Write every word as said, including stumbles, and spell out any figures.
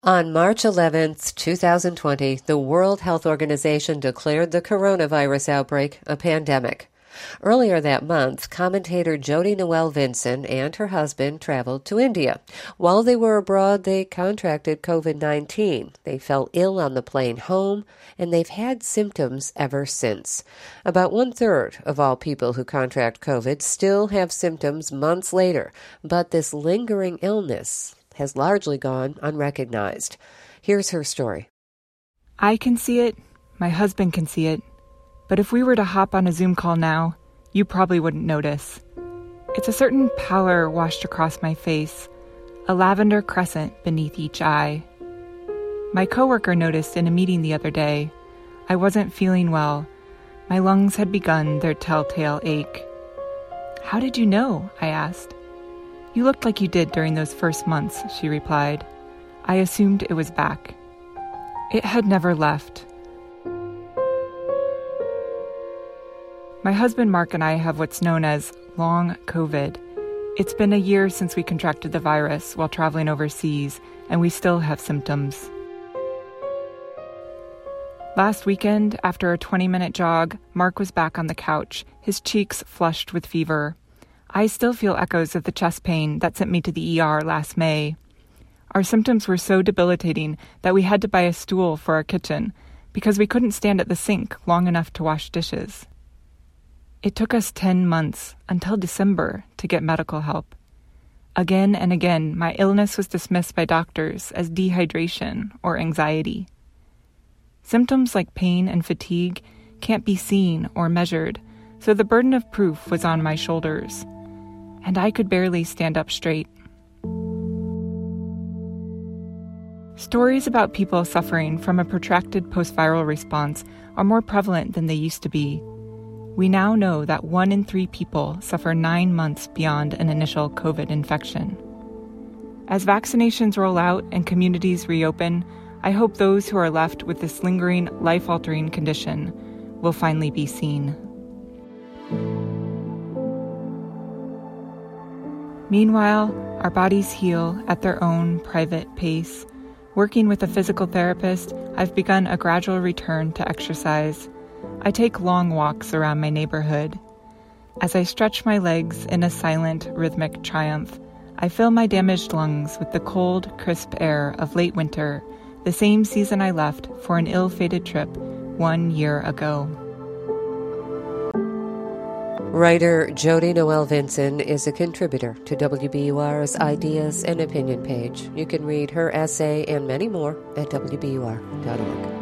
On March eleventh, twenty twenty, the World Health Organization declared the coronavirus outbreak a pandemic. Earlier that month, commentator Jody Noel-Vinson and her husband traveled to India. While they were abroad, they contracted covid nineteen. They fell ill on the plane home, and they've had symptoms ever since. About one-third of all people who contract COVID still have symptoms months later, but this lingering illness has largely gone unrecognized. Here's her story. I can see it. My husband can see it. But if we were to hop on a Zoom call now, you probably wouldn't notice. It's a certain pallor washed across my face, a lavender crescent beneath each eye. My coworker noticed in a meeting the other day. I wasn't feeling well. My lungs had begun their telltale ache. "How did you know?" I asked. "You looked like you did during those first months," she replied. I assumed it was back. It had never left. My husband Mark and I have what's known as long COVID. It's been a year since we contracted the virus while traveling overseas, and we still have symptoms. Last weekend, after a twenty-minute jog, Mark was back on the couch, his cheeks flushed with fever. I still feel echoes of the chest pain that sent me to the E R last May. Our symptoms were so debilitating that we had to buy a stool for our kitchen because we couldn't stand at the sink long enough to wash dishes. It took us ten months, until December, to get medical help. Again and again, my illness was dismissed by doctors as dehydration or anxiety. Symptoms like pain and fatigue can't be seen or measured, so the burden of proof was on my shoulders, and I could barely stand up straight. Stories about people suffering from a protracted post-viral response are more prevalent than they used to be. We now know that one in three people suffer nine months beyond an initial COVID infection. As vaccinations roll out and communities reopen, I hope those who are left with this lingering, life-altering condition will finally be seen. Meanwhile, our bodies heal at their own private pace. Working with a physical therapist, I've begun a gradual return to exercise. I take long walks around my neighborhood. As I stretch my legs in a silent, rhythmic triumph, I fill my damaged lungs with the cold, crisp air of late winter, the same season I left for an ill-fated trip one year ago. Writer Jody Noel-Vinson is a contributor to W B U R's Ideas and Opinion page. You can read her essay and many more at W B U R dot org.